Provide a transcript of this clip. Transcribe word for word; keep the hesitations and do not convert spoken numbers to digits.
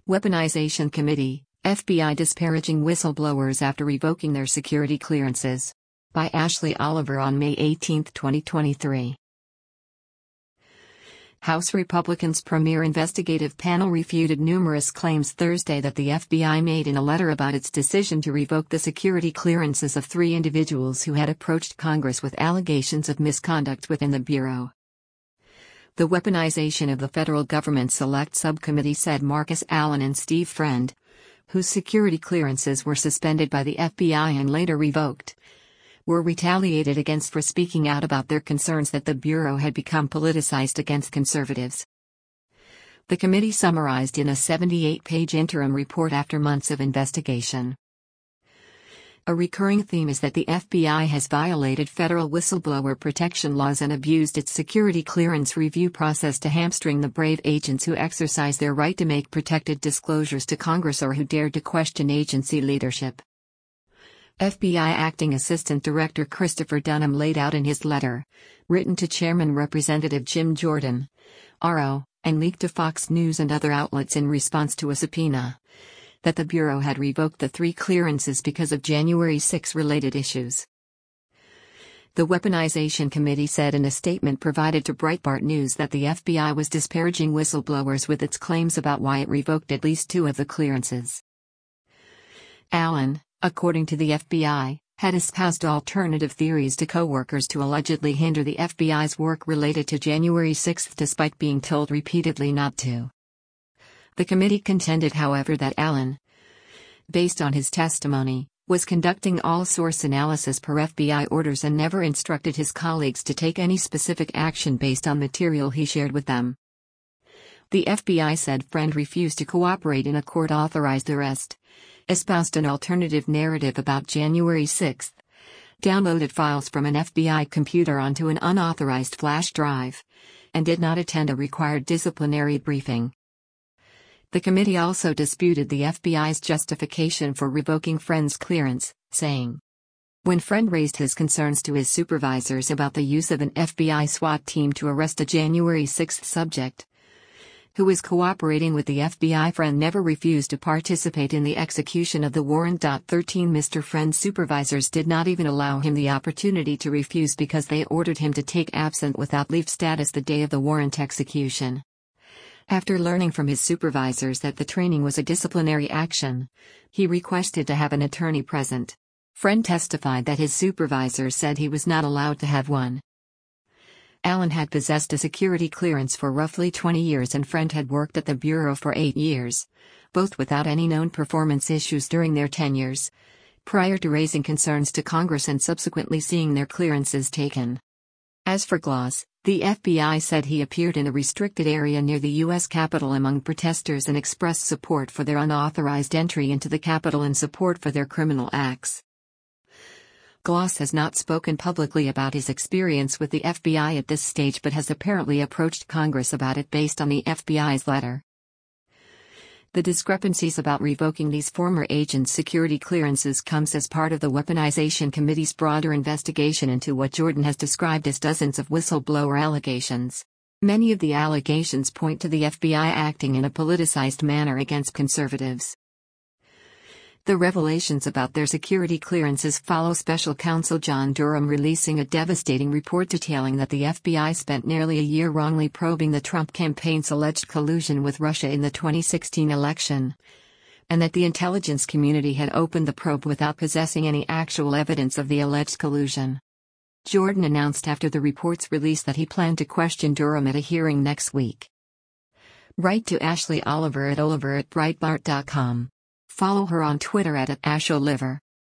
Weaponization Committee, F B I disparaging whistleblowers after revoking their security clearances. By Ashley Oliver on May eighteenth, twenty twenty-three. House Republicans' premier investigative panel refuted numerous claims Thursday that the F B I made in a letter about its decision to revoke the security clearances of three individuals who had approached Congress with allegations of misconduct within the Bureau. The Weaponization of the Federal Government Select Subcommittee said Marcus Allen and Steve Friend, whose security clearances were suspended by the F B I and later revoked, were retaliated against for speaking out about their concerns that the Bureau had become politicized against conservatives. The committee summarized in a seventy-eight page interim report after months of investigation. A recurring theme is that the F B I has violated federal whistleblower protection laws and abused its security clearance review process to hamstring the brave agents who exercise their right to make protected disclosures to Congress or who dared to question agency leadership. F B I Acting Assistant Director Christopher Dunham laid out in his letter, written to Chairman Representative Jim Jordan, R O, and leaked to Fox News and other outlets in response to a subpoena, that the Bureau had revoked the three clearances because of January sixth related issues. The Weaponization Committee said in a statement provided to Breitbart News that the F B I was disparaging whistleblowers with its claims about why it revoked at least two of the clearances. Allen, according to the F B I, had espoused alternative theories to coworkers to allegedly hinder the F B I's work related to January sixth despite being told repeatedly not to. The committee contended, however, that Allen, based on his testimony, was conducting all source analysis per F B I orders and never instructed his colleagues to take any specific action based on material he shared with them. The F B I said Friend refused to cooperate in a court-authorized arrest, espoused an alternative narrative about January sixth, downloaded files from an F B I computer onto an unauthorized flash drive, and did not attend a required disciplinary briefing. The committee also disputed the F B I's justification for revoking Friend's clearance, saying, when Friend raised his concerns to his supervisors about the use of an F B I SWAT team to arrest a January sixth subject, who was cooperating with the F B I, Friend never refused to participate in the execution of the warrant. thirteen Mister Friend's supervisors did not even allow him the opportunity to refuse because they ordered him to take absent without leave status the day of the warrant execution. After learning from his supervisors that the training was a disciplinary action, he requested to have an attorney present. Friend testified that his supervisor said he was not allowed to have one. Allen had possessed a security clearance for roughly twenty years and Friend had worked at the Bureau for eight years, both without any known performance issues during their tenures, prior to raising concerns to Congress and subsequently seeing their clearances taken. As for Gloss, the F B I said he appeared in a restricted area near the U S Capitol among protesters and expressed support for their unauthorized entry into the Capitol and support for their criminal acts. Gloss has not spoken publicly about his experience with the F B I at this stage but has apparently approached Congress about it based on the F B I's letter. The discrepancies about revoking these former agents' security clearances comes as part of the Weaponization Committee's broader investigation into what Jordan has described as dozens of whistleblower allegations. Many of the allegations point to the F B I acting in a politicized manner against conservatives. The revelations about their security clearances follow Special Counsel John Durham releasing a devastating report detailing that the F B I spent nearly a year wrongly probing the Trump campaign's alleged collusion with Russia in the twenty sixteen election, and that the intelligence community had opened the probe without possessing any actual evidence of the alleged collusion. Jordan announced after the report's release that he planned to question Durham at a hearing next week. Write to Ashley Oliver at oliver at breitbart dot com. Follow her on Twitter at, at asholiver.